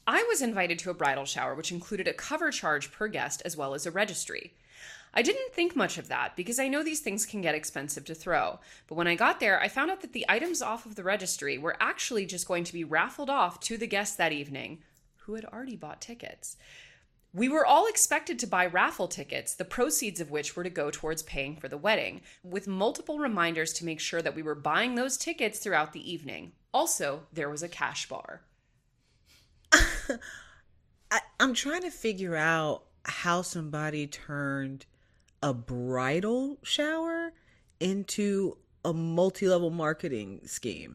I was invited to a bridal shower, which included a cover charge per guest as well as a registry. I didn't think much of that because I know these things can get expensive to throw. But when I got there, I found out that the items off of the registry were actually just going to be raffled off to the guests that evening who had already bought tickets. We were all expected to buy raffle tickets, the proceeds of which were to go towards paying for the wedding, with multiple reminders to make sure that we were buying those tickets throughout the evening. Also, there was a cash bar. I'm trying to figure out how somebody turned a bridal shower into a multi-level marketing scheme.